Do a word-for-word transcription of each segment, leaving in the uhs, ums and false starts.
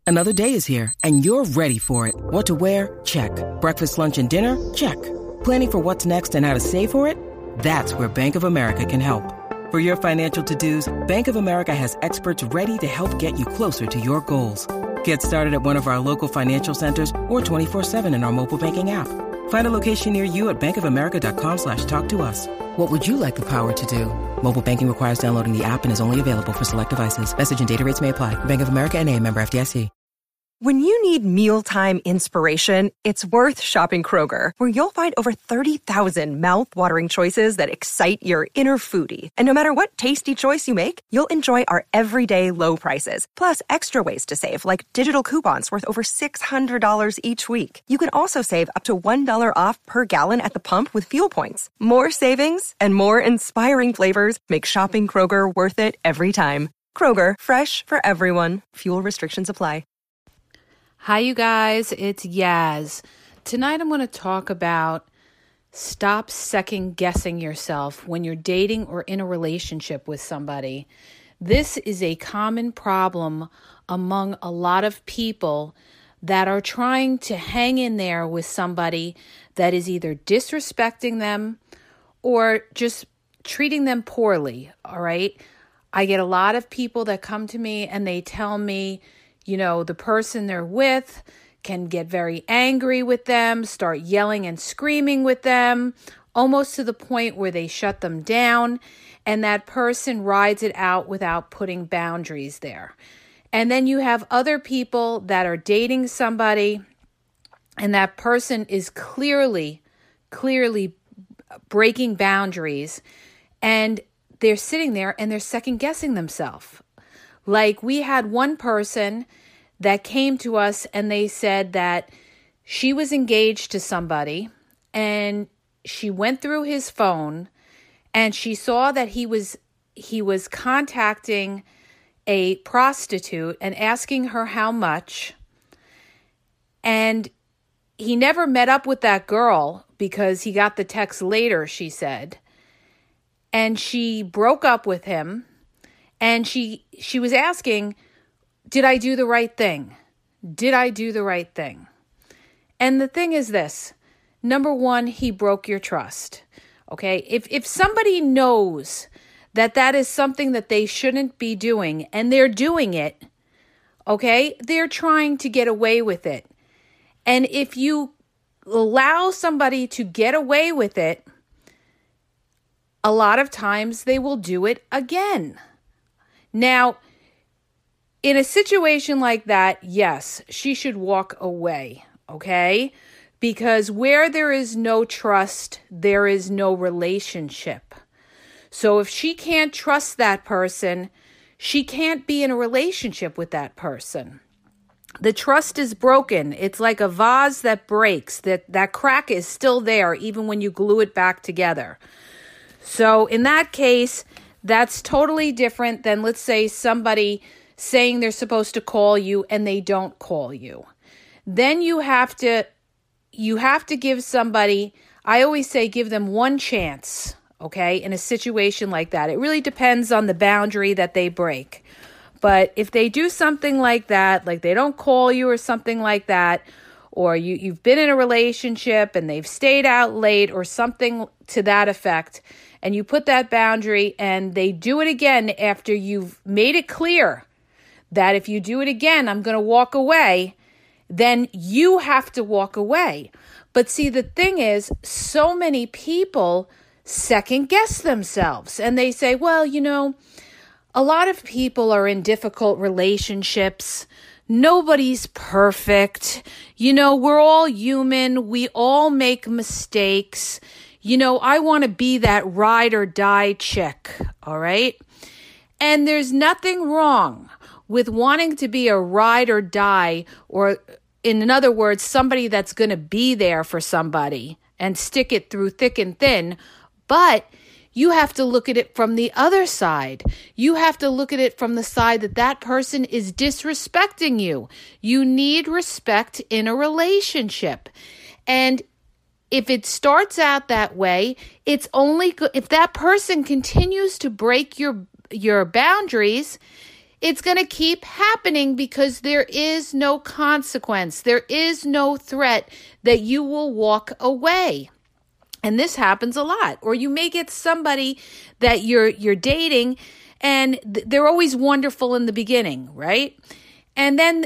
Another day is here, and you're ready for it. What to wear? Check. Breakfast, lunch, and dinner? Check. Planning for what's next and how to save for it? That's where Bank of America can help. For your financial to-dos, Bank of America has experts ready to help get you closer to your goals. Get started at one of our local financial centers or twenty-four seven in our mobile banking app. Find a location near you at bankofamerica.com slash talk to us. What would you like the power to do? Mobile banking requires downloading the app and is only available for select devices. Message and data rates may apply. Bank of America N A, member F D I C. When you need mealtime inspiration, it's worth shopping Kroger, where you'll find over thirty thousand mouth-watering choices that excite your inner foodie. And no matter what tasty choice you make, you'll enjoy our everyday low prices, plus extra ways to save, like digital coupons worth over six hundred dollars each week. You can also save up to one dollar off per gallon at the pump with fuel points. More savings and more inspiring flavors make shopping Kroger worth it every time. Kroger, fresh for everyone. Fuel restrictions apply. Hi, you guys. It's Yaz. Tonight I'm going to talk about stop second guessing yourself when you're dating or in a relationship with somebody. This is a common problem among a lot of people that are trying to hang in there with somebody that is either disrespecting them or just treating them poorly, all right? I get a lot of people that come to me and they tell me, you know, the person they're with can get very angry with them, start yelling and screaming with them, almost to the point where they shut them down, and that person rides it out without putting boundaries there. And then you have other people that are dating somebody, and that person is clearly, clearly breaking boundaries, and they're sitting there and they're second guessing themselves. Like, we had one person that came to us and they said that she was engaged to somebody and she went through his phone and she saw that he was he was contacting a prostitute and asking her how much. And he never met up with that girl because he got the text later, she said. And she broke up with him. And she she was asking, did I do the right thing? Did I do the right thing? And the thing is this. Number one, he broke your trust. Okay? If if somebody knows that that is something that they shouldn't be doing and they're doing it, okay, they're trying to get away with it. And if you allow somebody to get away with it, a lot of times they will do it again. Now, in a situation like that, yes, she should walk away, okay? Because where there is no trust, there is no relationship. So if she can't trust that person, she can't be in a relationship with that person. The trust is broken. It's like a vase that breaks. That, that crack is still there even when you glue it back together. So in that case, that's totally different than, let's say, somebody saying they're supposed to call you and they don't call you. Then you have to, you have to give somebody, I always say give them one chance, okay, in a situation like that. It really depends on the boundary that they break. But if they do something like that, like they don't call you or something like that, or you, you've been in a relationship and they've stayed out late or something to that effect, and you put that boundary and they do it again after you've made it clear that if you do it again, I'm going to walk away, then you have to walk away. But see, the thing is, so many people second guess themselves and they say, well, you know, a lot of people are in difficult relationships. Nobody's perfect. You know, we're all human. We all make mistakes. You know, I want to be that ride or die chick, all right? And there's nothing wrong with wanting to be a ride or die, or in other words, somebody that's going to be there for somebody and stick it through thick and thin. But you have to look at it from the other side. You have to look at it from the side that that person is disrespecting you. You need respect in a relationship. And if it starts out that way, it's only go- if that person continues to break your your boundaries, it's going to keep happening because there is no consequence. There is no threat that you will walk away. And this happens a lot. Or you may get somebody that you're you're dating and th- they're always wonderful in the beginning, right? And then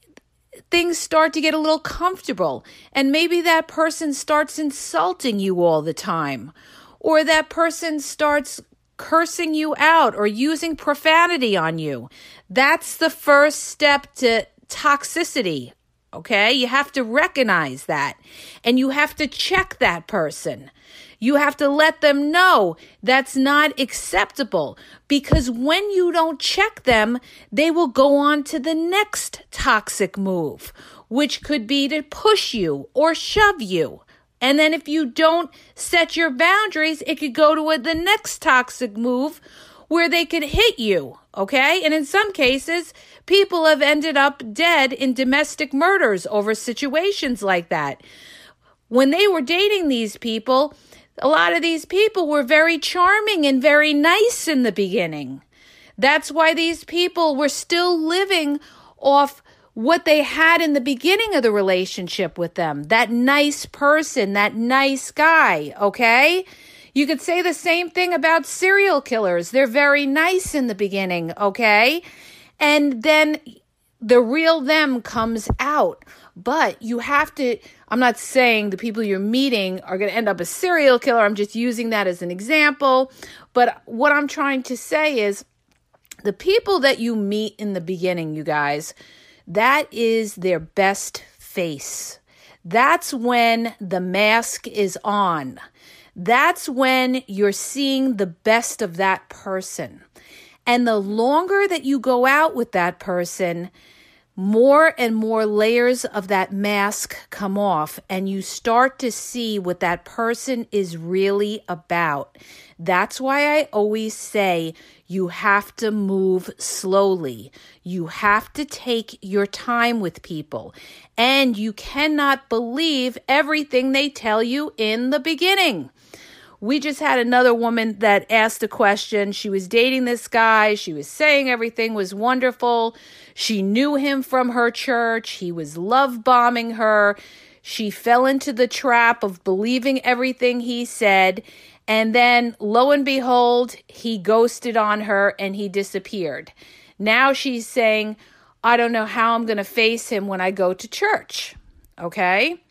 things start to get a little comfortable. And maybe that person starts insulting you all the time. Or that person starts cursing you out or using profanity on you. That's the first step to toxicity, okay? You have to recognize that, and you have to check that person. You have to let them know that's not acceptable, because when you don't check them, they will go on to the next toxic move, which could be to push you or shove you. And then if you don't set your boundaries, it could go to a, the next toxic move where they could hit you, okay? And in some cases, people have ended up dead in domestic murders over situations like that. When they were dating these people, a lot of these people were very charming and very nice in the beginning. That's why these people were still living off what they had in the beginning of the relationship with them. That nice person, that nice guy, okay? You could say the same thing about serial killers. They're very nice in the beginning, okay? And then the real them comes out. But you have to, I'm not saying the people you're meeting are going to end up a serial killer. I'm just using that as an example. But what I'm trying to say is the people that you meet in the beginning, you guys, that is their best face. That's when the mask is on. That's when you're seeing the best of that person. And the longer that you go out with that person, more and more layers of that mask come off, and you start to see what that person is really about. That's why I always say you have to move slowly. You have to take your time with people, and you cannot believe everything they tell you in the beginning. We just had another woman that asked a question. She was dating this guy. She was saying everything was wonderful. She knew him from her church. He was love bombing her. She fell into the trap of believing everything he said. And then, lo and behold, he ghosted on her and he disappeared. Now she's saying, I don't know how I'm going to face him when I go to church. Okay?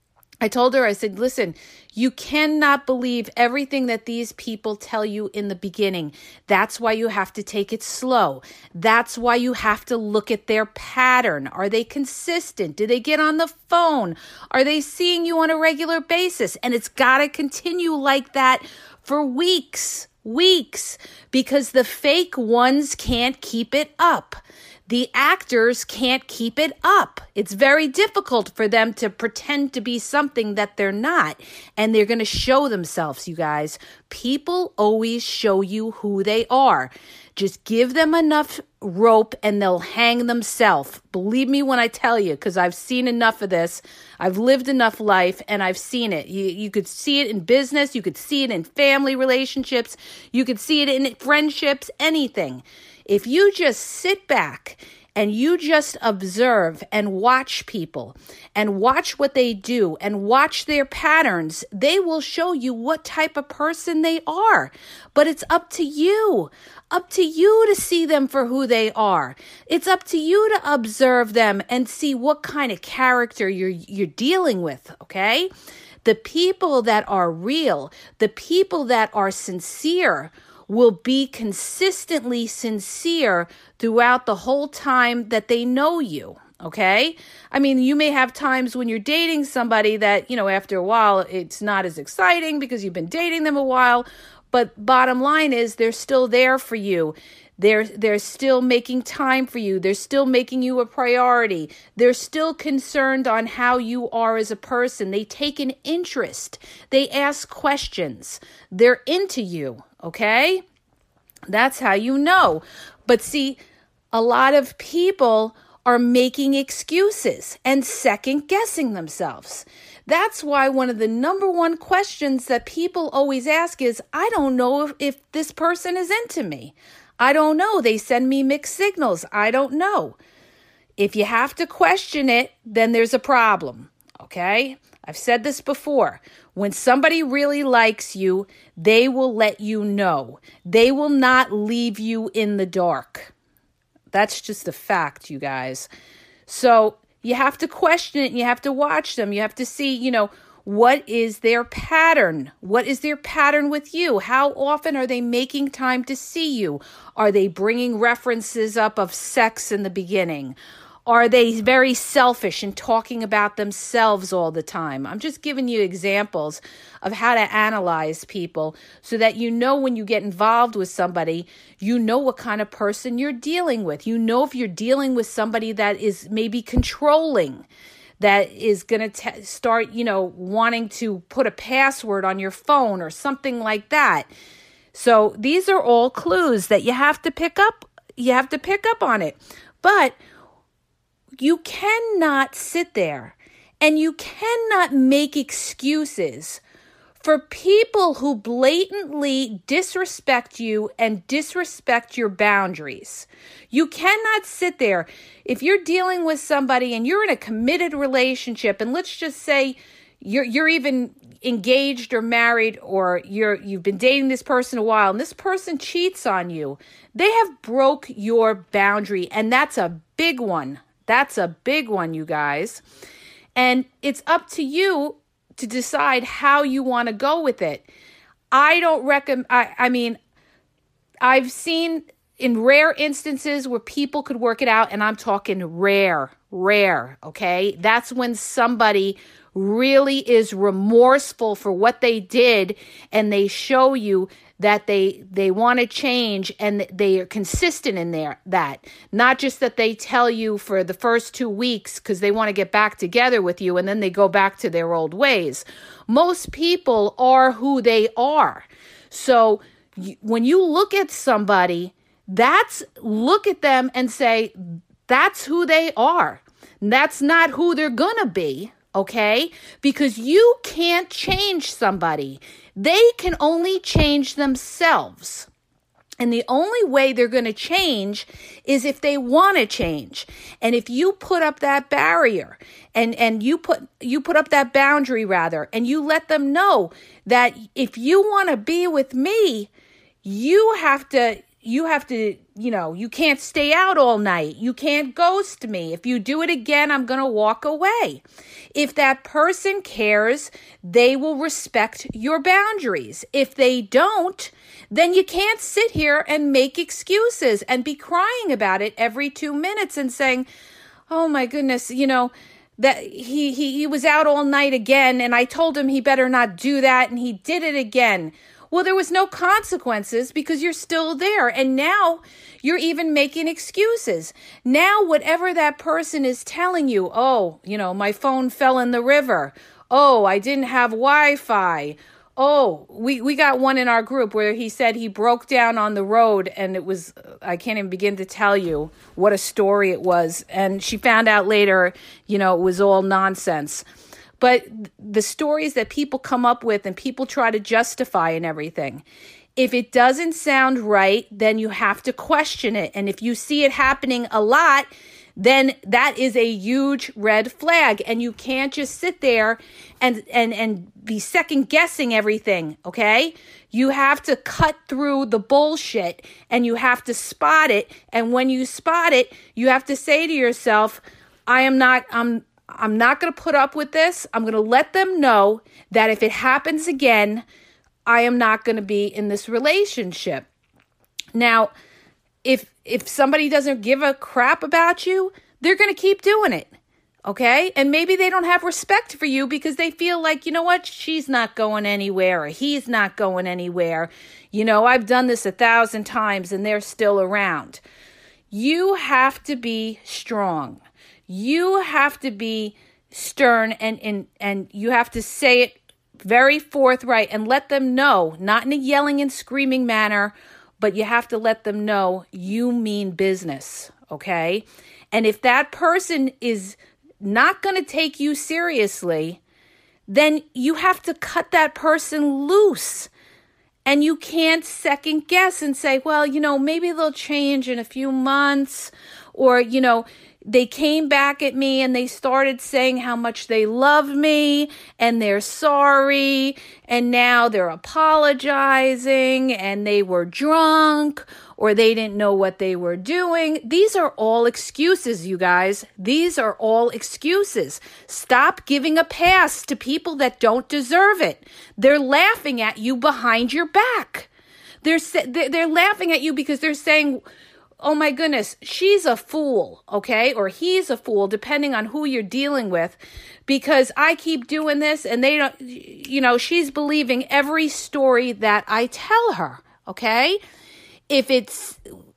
I told her, I said, listen, you cannot believe everything that these people tell you in the beginning. That's why you have to take it slow. That's why you have to look at their pattern. Are they consistent? Do they get on the phone? Are they seeing you on a regular basis? And it's got to continue like that for weeks, weeks, because the fake ones can't keep it up. The actors can't keep it up. It's very difficult for them to pretend to be something that they're not. And they're going to show themselves, you guys. People always show you who they are. Just give them enough rope and they'll hang themselves. Believe me when I tell you, because I've seen enough of this. I've lived enough life and I've seen it. You, you could see it in business. You could see it in family relationships. You could see it in friendships, anything. If you just sit back and you just observe and watch people and watch what they do and watch their patterns, they will show you what type of person they are. But it's up to you, up to you to see them for who they are. It's up to you to observe them and see what kind of character you're you're dealing with, okay? The people that are real, the people that are sincere, will be consistently sincere throughout the whole time that they know you, okay? I mean, you may have times when you're dating somebody that, you know, after a while, it's not as exciting because you've been dating them a while, but bottom line is they're still there for you. They're, they're still making time for you. They're still making you a priority. They're still concerned on how you are as a person. They take an interest. They ask questions. They're into you, okay? That's how you know. But see, a lot of people are making excuses and second guessing themselves. That's why one of the number one questions that people always ask is, I don't know if, if this person is into me. I don't know. They send me mixed signals. I don't know. If you have to question it, then there's a problem, okay? I've said this before. When somebody really likes you, they will let you know. They will not leave you in the dark. That's just a fact, you guys. So you have to question it and you have to watch them. You have to see, you know, what is their pattern? What is their pattern with you? How often are they making time to see you? Are they bringing references up of sex in the beginning? Are they very selfish and talking about themselves all the time? I'm just giving you examples of how to analyze people so that you know when you get involved with somebody, you know what kind of person you're dealing with. You know if you're dealing with somebody that is maybe controlling, that is going to start, you know, wanting to put a password on your phone or something like that. So these are all clues that you have to pick up. You have to pick up on it. But you cannot sit there and you cannot make excuses for people who blatantly disrespect you and disrespect your boundaries. You cannot sit there. If you're dealing with somebody and you're in a committed relationship, and let's just say you're you're even engaged or married, or you're you've been dating this person a while and this person cheats on you, they have broke your boundary, and that's a big one. That's a big one, you guys. And it's up to you to decide how you want to go with it. I don't recommend, I, I mean, I've seen in rare instances where people could work it out, and I'm talking rare, rare, okay? That's when somebody really is remorseful for what they did and they show you that they they want to change and they are consistent in there, that. Not just that they tell you for the first two weeks because they want to get back together with you and then they go back to their old ways. Most people are who they are. So y- when you look at somebody, that's look at them and say, that's who they are. That's not who they're going to be, okay? Because you can't change somebody. They can only change themselves. And the only way they're going to change is if they want to change. And if you put up that barrier and, and you put you put up that boundary rather, and you let them know that if you want to be with me, you have to you have to, you know, you can't stay out all night. You can't ghost me. If you do it again, I'm going to walk away. If that person cares, they will respect your boundaries. If they don't, then you can't sit here and make excuses and be crying about it every two minutes and saying, oh my goodness, you know, that he, he, he was out all night again and I told him he better not do that and he did it again. Well, there was no consequences because you're still there. And now you're even making excuses. Now, whatever that person is telling you, oh, you know, my phone fell in the river. Oh, I didn't have Wi-Fi. Oh, we, we got one in our group where he said he broke down on the road and it was, I can't even begin to tell you what a story it was. And she found out later, you know, it was all nonsense. But the stories that people come up with and people try to justify and everything, if it doesn't sound right, then you have to question it. And if you see it happening a lot, then that is a huge red flag. And you can't just sit there and, and, and be second guessing everything, okay? You have to cut through the bullshit and you have to spot it. And when you spot it, you have to say to yourself, I am not, I'm, I'm not going to put up with this. I'm going to let them know that if it happens again, I am not going to be in this relationship. Now, if if somebody doesn't give a crap about you, they're going to keep doing it, okay? And maybe they don't have respect for you because they feel like, you know what, she's not going anywhere or he's not going anywhere. You know, I've done this a thousand times and they're still around. You have to be strong. You have to be stern and, and, and you have to say it very forthright and let them know, not in a yelling and screaming manner, but you have to let them know you mean business, okay? And if that person is not going to take you seriously, then you have to cut that person loose. And you can't second guess and say, well, you know, maybe they'll change in a few months, or, you know, they came back at me and they started saying how much they love me and they're sorry and now they're apologizing and they were drunk or they didn't know what they were doing. These are all excuses, you guys. These are all excuses. Stop giving a pass to people that don't deserve it. They're laughing at you behind your back. They're they're laughing at you because they're saying, oh my goodness, she's a fool, okay? Or he's a fool, depending on who you're dealing with, because I keep doing this and they don't, you know, she's believing every story that I tell her, okay? If it's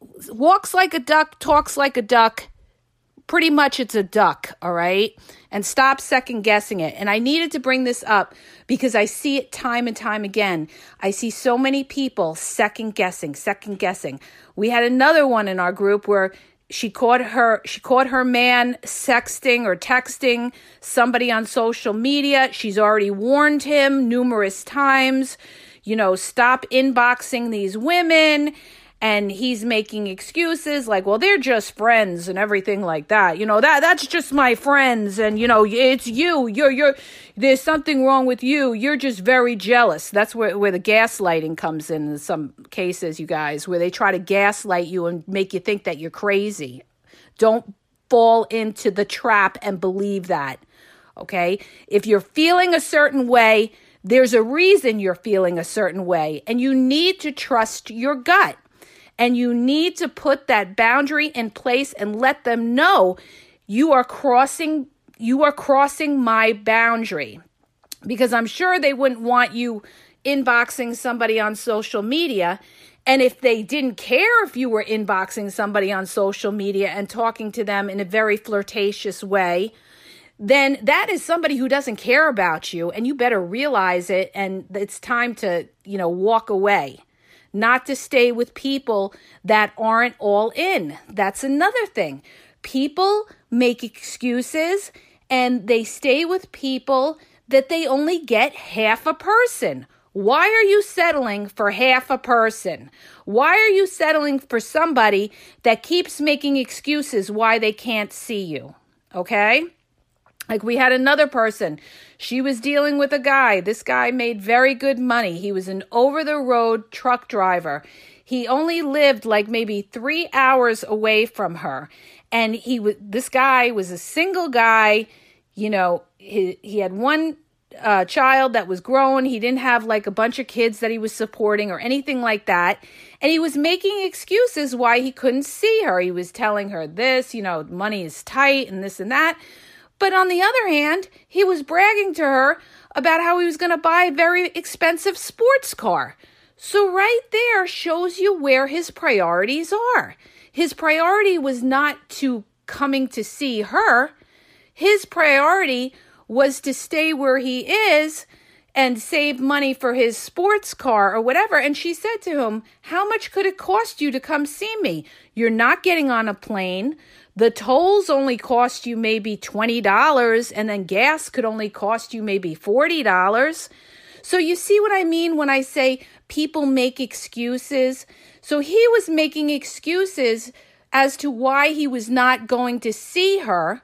walks like a duck, talks like a duck, pretty much it's a duck, all right? And stop second guessing it. And I needed to bring this up because I see it time and time again. I see so many people second guessing, second guessing. We had another one in our group where she caught her she caught her man sexting or texting somebody on social media. She's already warned him numerous times, you know, stop inboxing these women. And he's making excuses like, well, they're just friends and everything like that. You know, that that's just my friends. And, you know, it's you. You're, you're, there's something wrong with you. You're just very jealous. That's where, where the gaslighting comes in in some cases, you guys, where they try to gaslight you and make you think that you're crazy. Don't fall into the trap and believe that. Okay. If you're feeling a certain way, there's a reason you're feeling a certain way, and you need to trust your gut. And you need to put that boundary in place and let them know you are crossing, you are crossing my boundary. Because I'm sure they wouldn't want you inboxing somebody on social media. And if they didn't care if you were inboxing somebody on social media and talking to them in a very flirtatious way, then that is somebody who doesn't care about you, and you better realize it, and it's time to, you know, walk away. Not to stay with people that aren't all in. That's another thing. People make excuses and they stay with people that they only get half a person. Why are you settling for half a person? Why are you settling for somebody that keeps making excuses why they can't see you? Okay? Like we had another person. She was dealing with a guy. This guy made very good money. He was an over-the-road truck driver. He only lived like maybe three hours away from her. And he was, this guy was a single guy. You know, he, he had one uh, child that was grown. He didn't have like a bunch of kids that he was supporting or anything like that. And he was making excuses why he couldn't see her. He was telling her this, you know, money is tight and this and that. But on the other hand, he was bragging to her about how he was going to buy a very expensive sports car. So right there shows you where his priorities are. His priority was not to coming to see her. His priority was to stay where he is and save money for his sports car or whatever. And she said to him, how much could it cost you to come see me? You're not getting on a plane. The tolls only cost you maybe twenty dollars, and then gas could only cost you maybe forty dollars. So you see what I mean when I say people make excuses? So he was making excuses as to why he was not going to see her.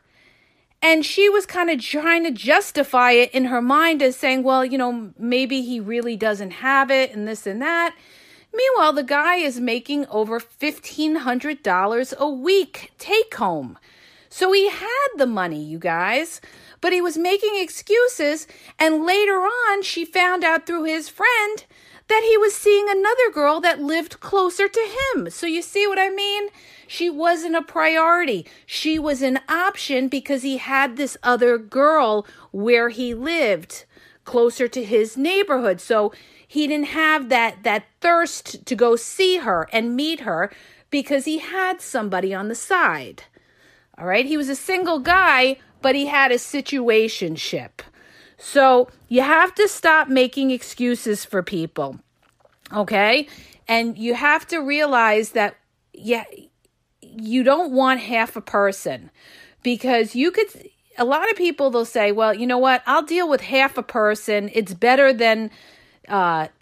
And she was kind of trying to justify it in her mind as saying, well, you know, maybe he really doesn't have it and this and that. Meanwhile, the guy is making over fifteen hundred dollars a week take home. So he had the money, you guys, but he was making excuses. And later on, she found out through his friend that he was seeing another girl that lived closer to him. So you see what I mean? She wasn't a priority. She was an option because he had this other girl where he lived, closer to his neighborhood. So he didn't have that, that thirst to go see her and meet her because he had somebody on the side. All right? He was a single guy, but he had a situationship. So you have to stop making excuses for people. Okay? And you have to realize that, yeah, you don't want half a person, because you could, a lot of people, they'll say, well, you know what? I'll deal with half a person. It's better than, uh,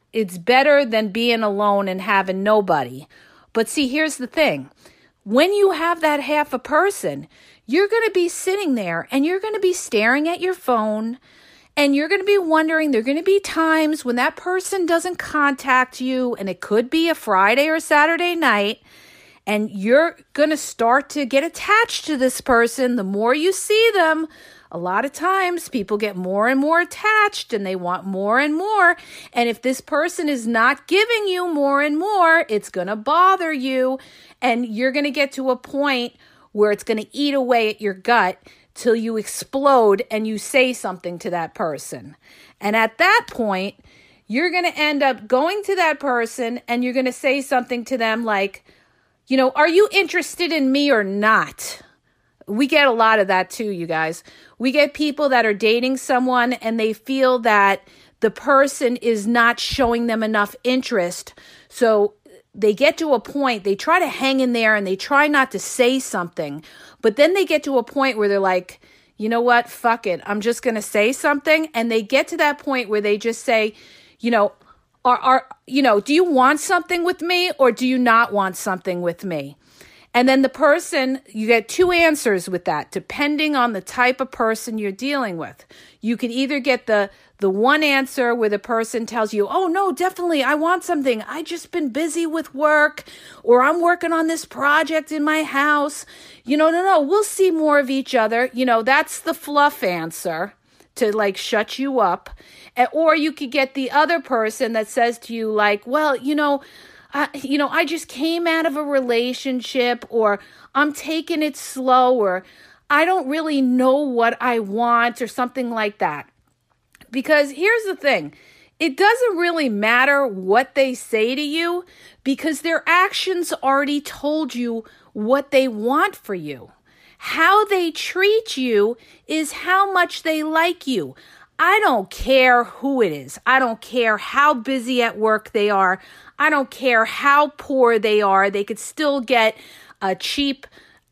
it's better than being alone and having nobody. But see, here's the thing. When you have that half a person, you're going to be sitting there and you're going to be staring at your phone and you're going to be wondering, there are going to be times when that person doesn't contact you, and it could be a Friday or Saturday night, and you're going to start to get attached to this person. The more you see them, a lot of times people get more and more attached and they want more and more. And if this person is not giving you more and more, it's going to bother you. And you're going to get to a point where it's going to eat away at your gut till you explode and you say something to that person. And at that point, you're going to end up going to that person and you're going to say something to them like, you know, are you interested in me or not? We get a lot of that too, you guys. We get people that are dating someone and they feel that the person is not showing them enough interest. So they get to a point, they try to hang in there and they try not to say something. But then they get to a point where they're like, you know what, fuck it, I'm just going to say something. And they get to that point where they just say, you know, are, are, you know, do you want something with me or do you not want something with me? And then the person, you get two answers with that, depending on the type of person you're dealing with. You can either get the the one answer where the person tells you, oh, no, definitely, I want something. I just been busy with work, or I'm working on this project in my house. You know, no, no, we'll see more of each other. You know, that's the fluff answer to like shut you up. Or you could get the other person that says to you like, well, you know, Uh, you know, I just came out of a relationship, or I'm taking it slow, or I don't really know what I want, or something like that. Because here's the thing, it doesn't really matter what they say to you because their actions already told you what they want for you. How they treat you is how much they like you. I don't care who it is. I don't care how busy at work they are. I don't care how poor they are. They could still get a cheap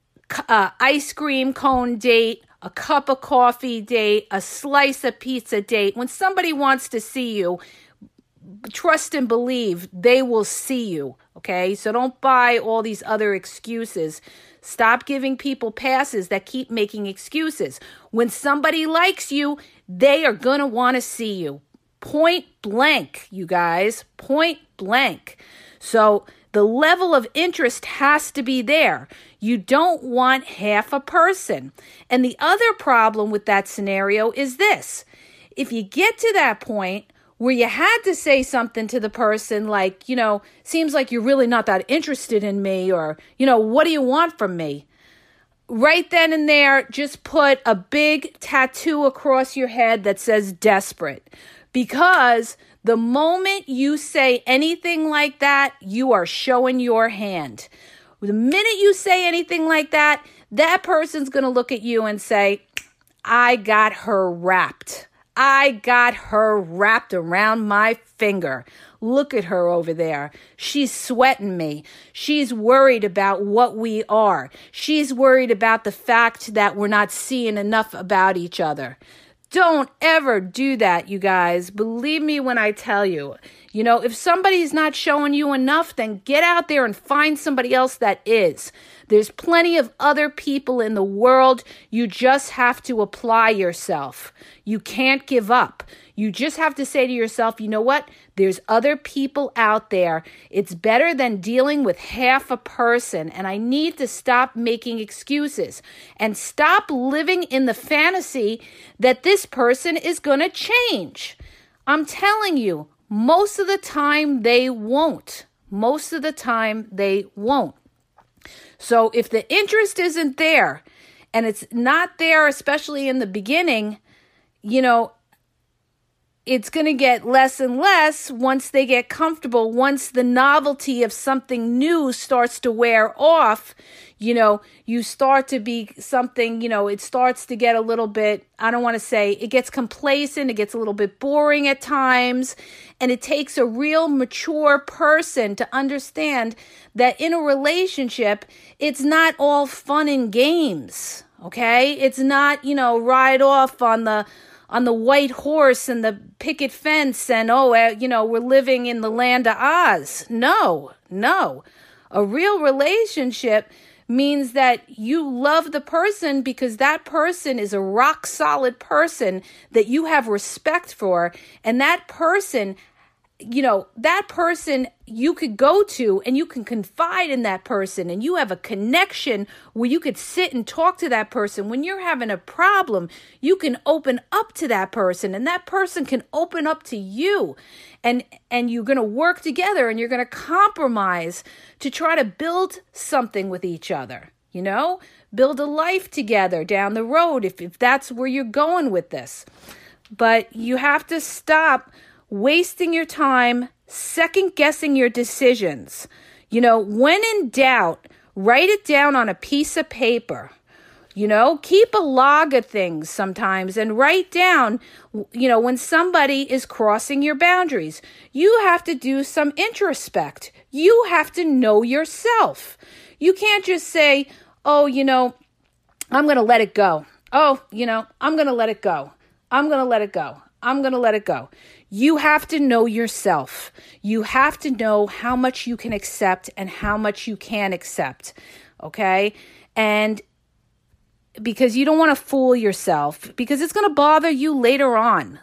uh, ice cream cone date, a cup of coffee date, a slice of pizza date. When somebody wants to see you, trust and believe they will see you, okay? So don't buy all these other excuses. Stop giving people passes that keep making excuses. When somebody likes you, they are going to want to see you. Point blank, you guys. Point blank. So the level of interest has to be there. You don't want half a person. And the other problem with that scenario is this. If you get to that point where you had to say something to the person like, you know, seems like you're really not that interested in me, or, you know, what do you want from me? Right then and there, just put a big tattoo across your head that says desperate. Because the moment you say anything like that, you are showing your hand. The minute you say anything like that, that person's going to look at you and say, I got her wrapped. I got her wrapped around my finger. Look at her over there. She's sweating me. She's worried about what we are. She's worried about the fact that we're not seeing enough about each other. Don't ever do that, you guys. Believe me when I tell you. You know, if somebody's not showing you enough, then get out there and find somebody else that is. There's plenty of other people in the world. You just have to apply yourself. You can't give up. You just have to say to yourself, you know what? There's other people out there. It's better than dealing with half a person. And I need to stop making excuses and stop living in the fantasy that this person is going to change. I'm telling you, most of the time they won't. Most of the time they won't. So if the interest isn't there, and it's not there, especially in the beginning, you know, it's going to get less and less once they get comfortable. Once the novelty of something new starts to wear off, you know, you start to be something, you know, it starts to get a little bit, I don't want to say, it gets complacent, it gets a little bit boring at times, and it takes a real mature person to understand that in a relationship, it's not all fun and games, okay? It's not, you know, ride off on the on the white horse and the picket fence and, oh, uh, you know, we're living in the land of Oz. No, no. A real relationship means that you love the person because that person is a rock solid person that you have respect for. And that person, you know, that person you could go to and you can confide in that person and you have a connection where you could sit and talk to that person. When you're having a problem, you can open up to that person and that person can open up to you. And and you're going to work together and you're going to compromise to try to build something with each other, you know, build a life together down the road if, if that's where you're going with this. But you have to stop wasting your time, second guessing your decisions. You know, when in doubt, write it down on a piece of paper. You know, keep a log of things sometimes and write down, you know, when somebody is crossing your boundaries. You have to do some introspect. You have to know yourself. You can't just say, oh, you know, I'm going to let it go. Oh, you know, I'm going to let it go. I'm going to let it go. I'm going to let it go. You have to know yourself. You have to know how much you can accept and how much you can accept. Okay? And because you don't want to fool yourself, because it's going to bother you later on.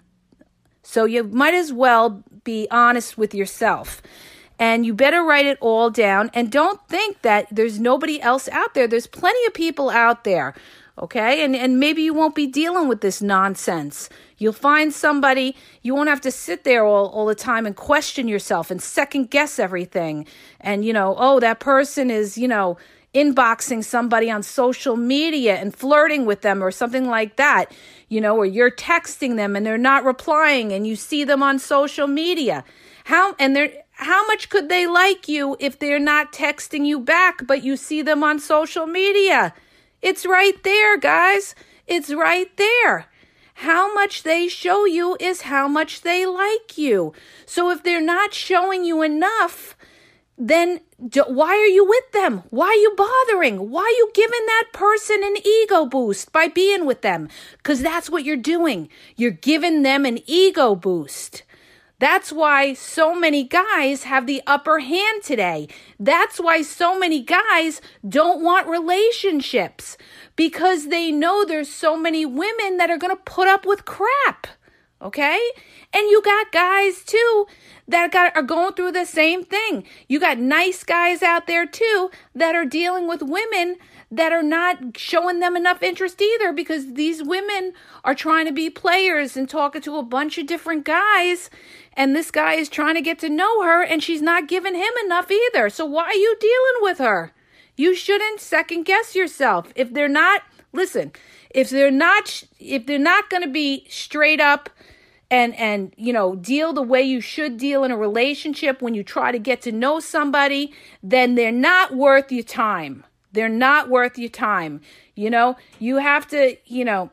So you might as well be honest with yourself. And you better write it all down. And don't think that there's nobody else out there. There's plenty of people out there. Okay? And, and maybe you won't be dealing with this nonsense. You'll find somebody, you won't have to sit there all, all the time and question yourself and second guess everything. And, you know, oh, that person is, you know, inboxing somebody on social media and flirting with them or something like that, you know, or you're texting them and they're not replying and you see them on social media. How, and they're, how much could they like you if they're not texting you back, but you see them on social media? It's right there, guys. It's right there. How much they show you is how much they like you. So if they're not showing you enough, then do, why are you with them? Why are you bothering? Why are you giving that person an ego boost by being with them? Because that's what you're doing. You're giving them an ego boost. That's why so many guys have the upper hand today. That's why so many guys don't want relationships, because they know there's so many women that are going to put up with crap. Okay? And you got guys too that got, are going through the same thing. You got nice guys out there too that are dealing with women that are not showing them enough interest either, because these women are trying to be players and talking to a bunch of different guys. And this guy is trying to get to know her and she's not giving him enough either. So why are you dealing with her? You shouldn't second guess yourself. If they're not, listen, if they're not, if they're not going to be straight up and, and, you know, deal the way you should deal in a relationship when you try to get to know somebody, then they're not worth your time. They're not worth your time. You know, you have to, you know,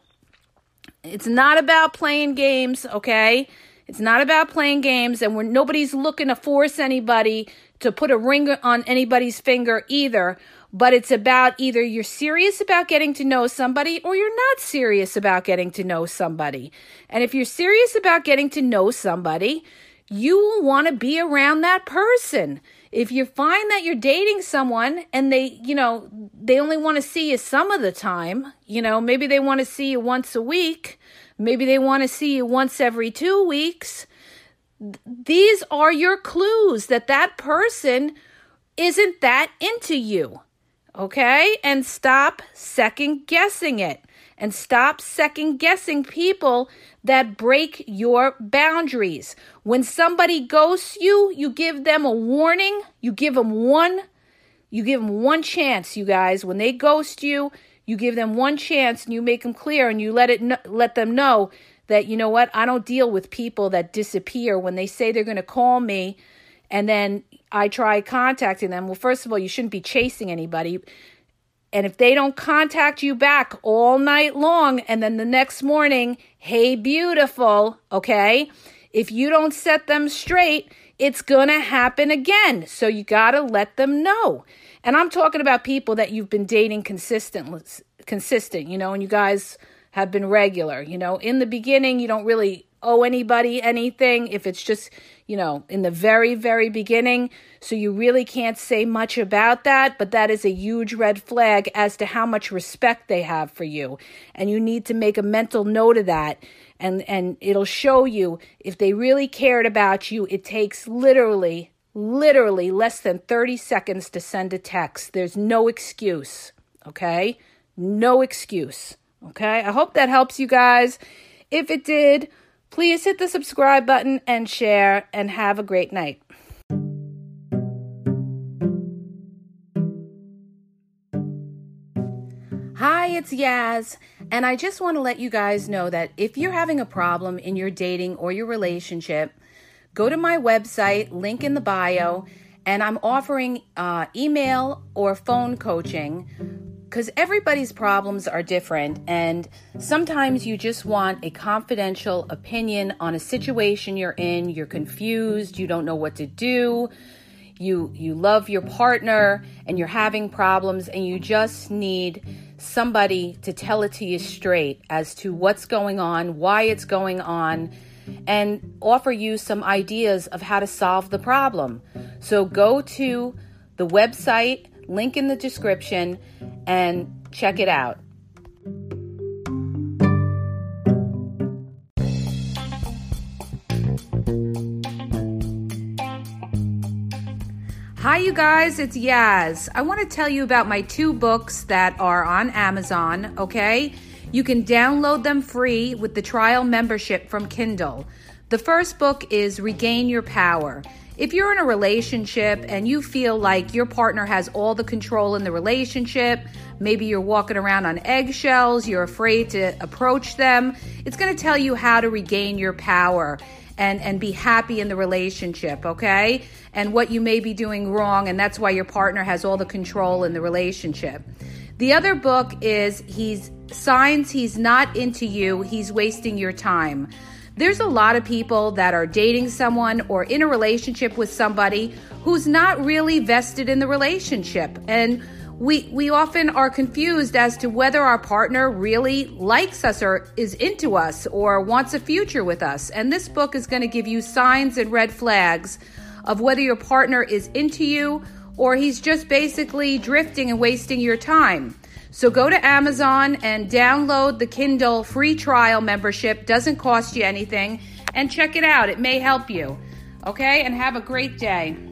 it's not about playing games, okay? It's not about playing games, and we're, nobody's looking to force anybody to put a ring on anybody's finger either. But it's about either you're serious about getting to know somebody or you're not serious about getting to know somebody. And if you're serious about getting to know somebody, you will want to be around that person. If you find that you're dating someone and they, you know, they only want to see you some of the time, you know, maybe they want to see you once a week, maybe they want to see you once every two weeks. These are your clues that that person isn't that into you. Okay? And stop second guessing it. And stop second guessing people that break your boundaries. When somebody ghosts you, you give them a warning. You give them one, you give them one chance, you guys. When they ghost you, you give them one chance and you make them clear and you let it let them know that, you know what, I don't deal with people that disappear when they say they're going to call me and then I try contacting them. Well, first of all, you shouldn't be chasing anybody. And if they don't contact you back all night long and then the next morning, hey, beautiful, okay? If you don't set them straight, it's going to happen again. So you got to let them know. And I'm talking about people that you've been dating consistent, consistent, you know, and you guys have been regular. You know, in the beginning, you don't really owe anybody anything if it's just, you know, in the very, very beginning. So you really can't say much about that, but that is a huge red flag as to how much respect they have for you. And you need to make a mental note of that. And, and it'll show you if they really cared about you. It takes literally, literally less than thirty seconds to send a text. There's no excuse, okay? No excuse, okay? I hope that helps you guys. If it did, please hit the subscribe button and share, and have a great night. Hi, it's Yaz, and I just want to let you guys know that if you're having a problem in your dating or your relationship, go to my website, link in the bio, and I'm offering uh, email or phone coaching because everybody's problems are different, and sometimes you just want a confidential opinion on a situation you're in. You're confused, you don't know what to do, you you love your partner and you're having problems, and you just need somebody to tell it to you straight as to what's going on, why it's going on, and offer you some ideas of how to solve the problem. So go to the website, link in the description, and check it out. Hi, you guys, it's Yaz. I want to tell you about my two books that are on Amazon, okay? You can download them free with the trial membership from Kindle. The first book is Regain Your Power. If you're in a relationship and you feel like your partner has all the control in the relationship, maybe you're walking around on eggshells, you're afraid to approach them, it's going to tell you how to regain your power and, and be happy in the relationship, okay? And what you may be doing wrong, and that's why your partner has all the control in the relationship. The other book is he's Signs He's Not Into You, He's Wasting Your Time. There's a lot of people that are dating someone or in a relationship with somebody who's not really vested in the relationship. And we we often are confused as to whether our partner really likes us or is into us or wants a future with us. And this book is going to give you signs and red flags of whether your partner is into you or he's just basically drifting and wasting your time. So go to Amazon and download the Kindle free trial membership. Doesn't cost you anything. And check it out. It may help you. Okay? And have a great day.